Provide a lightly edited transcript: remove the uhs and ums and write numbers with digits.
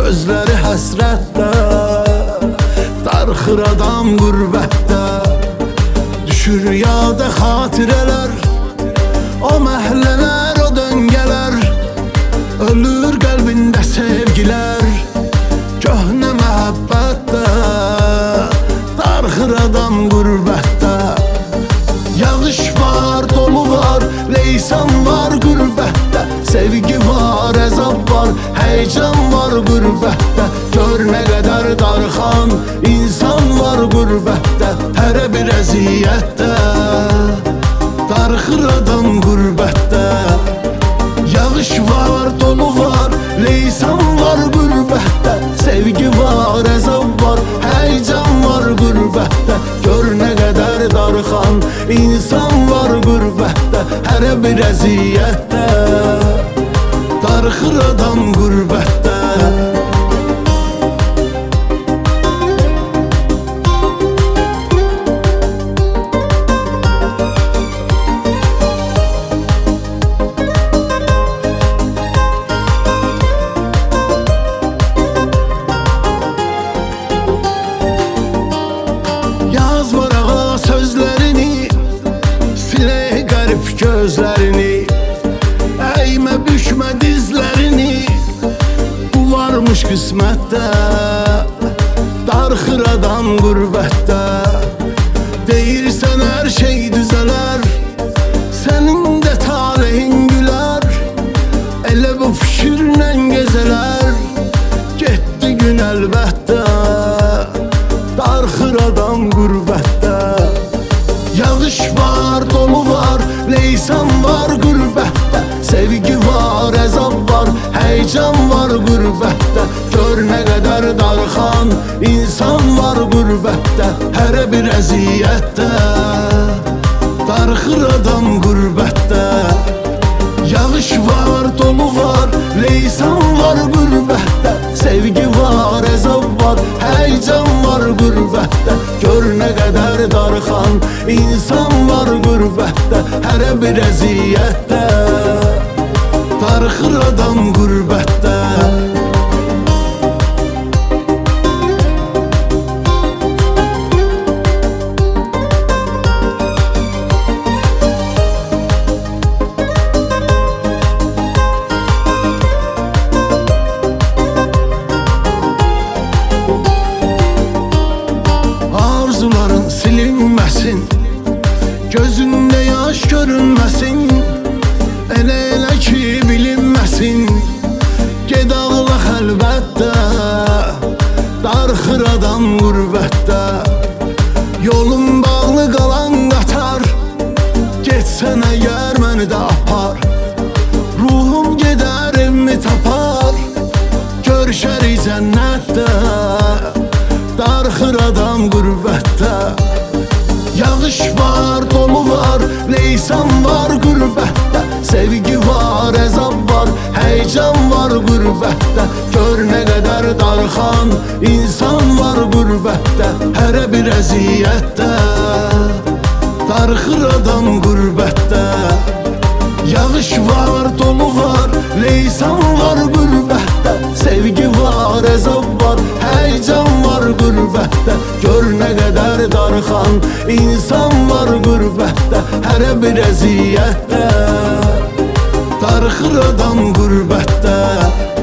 gözləri həsrətdə, darxır adam qürbətdə. Düşür yada xatirələr, o məhəllələr, o döngələr. Ölür qəlbində sevgilər, köhnə məhəbbətdə, darxır adam qürbətdə. Yağış var, dolu var, leysan var qürbətdə. Sevgi var, əzab var, həycan var qürbətdə. Gör nə qədər darxan insan var qürbətdə. Hərə bir əziyyətdə, darxır adam qürbətdə. Yağış var, dolu var, leysan var qürbətdə. Sevgi var, əzab var, həycan var qürbətdə. Gör nə qədər darxan insan var qürbətdə. Hərə bir əziyyətdə, darxır adam qürbətdə. Yaz varağa sözlərini, silək qərib gözlərini. Əymə bükmə dizlərini, bu varmış qismətdə. Darxır adam qürbətdə. Deyirsən hər şey düzələr, sənin də talehin gülər. Elə bu fikirlə gezələr, getdi gün əlbəttə. Darxır adam qürbətdə. Yağış var, dolu var, leysan var qürbətdə. Sevgi var, əzab var, həycan var qürbətdə. Gör nə qədər darxan insan var qürbətdə. Hərə bir əziyyətdə, darxır adam qürbətdə. Yağış var, dolu var, leysan var qürbətdə. Sevgi var, əzab var, həycan var qürbətdə. Gör nə qədər darxan insan var qürbətdə. Hərə bir əziyyətdə, darxır adam qürbətdə. Arzuların silinməsin, gözündə yaş görünməsin. Elə ki bilinməsin, ged ağla xəlbətdə. Darxır adam qürbətdə. Yolun bağlı qalan qatar, getsən əgər məni də apar. Ruhum gedər evimi tapar, görüşərik cənnətdə. Darxır adam qürbətdə. Yağış var, dolu var, leysan var qürbətdə. Sevgi var, əzab var, həycan var qürbətdə. Gör nə qədər darxan insan var qürbətdə. Hərə bir əziyyətdə, darxır adam qürbətdə. Yağış var, dolu var, leysan var qürbətdə. Sevgi var, əzab var, həycan var qürbətdə. Gör nə qədər darxan insan var qürbətdə. Hərə bir əziyyətdə, darxır adam qürbətdə.